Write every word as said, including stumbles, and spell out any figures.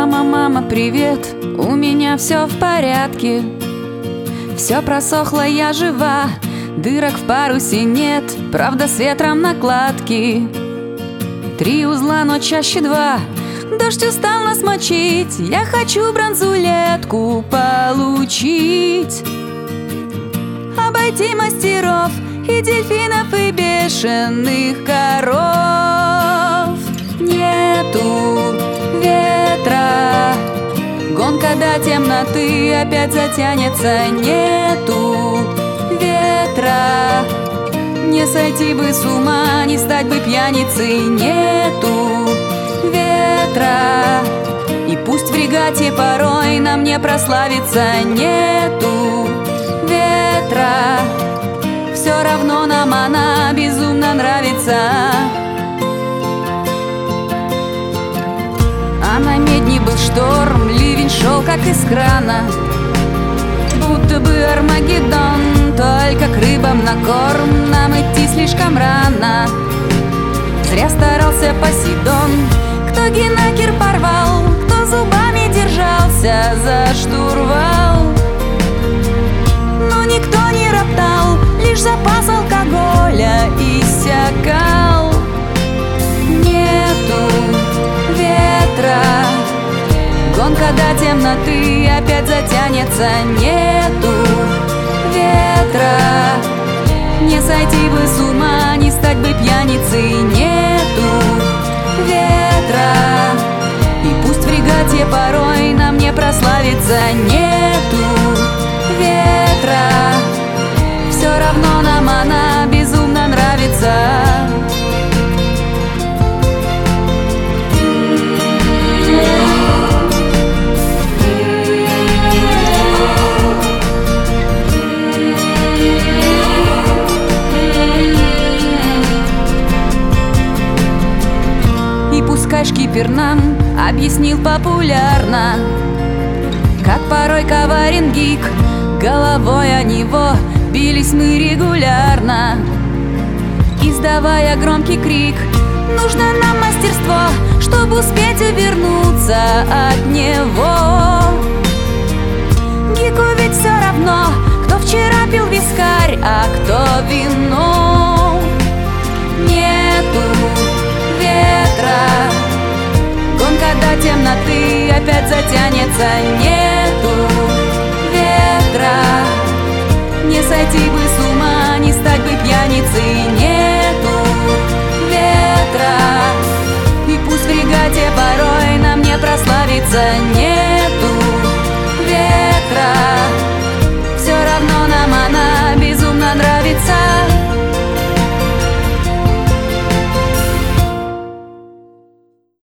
Мама, мама, привет, у меня все в порядке. Все просохло, я жива, дырок в парусе нет, правда с ветром накладки. Три узла, но чаще два, дождь устал нас мочить, я хочу бронзулетку получить. Обойти мастеров и дельфинов, и бешеных коров. Нету ветра, гонка до темноты опять затянется. Нету ветра, не сойти бы с ума, не стать бы пьяницей. Нету ветра, и пусть в регате порой нам не прославиться. Нету ветра, все равно нам она безумно нравится. А на медне был шторм, ливень шел как из крана, будто бы Армагеддон, только к рыбам на корм нам идти слишком рано. Зря старался Посейдон, кто гинакер порвал, кто зубами держался за штурвал. Но никто не роптал, лишь запас алкоголя иссякал. Нету ветра, гонка до темноты опять затянется. Нету ветра, не сойти бы с ума, не стать бы пьяницей. Нету ветра, и пусть в регате порой нам не прославиться. Нету ветра, все равно нам она безумно нравится. И пускай шкипер нам объяснил популярно, как порой коварен гик, головой о него бились мы регулярно, издавая громкий крик. Нужно нам мастерство, чтобы успеть увернуться от него. Гику ведь все равно, кто вчера пил вискарь, а кто вино. Нету ветра, гонка до темноты опять затянется. Нету ветра, не сойти бы с ума, не стать бы пьяницей.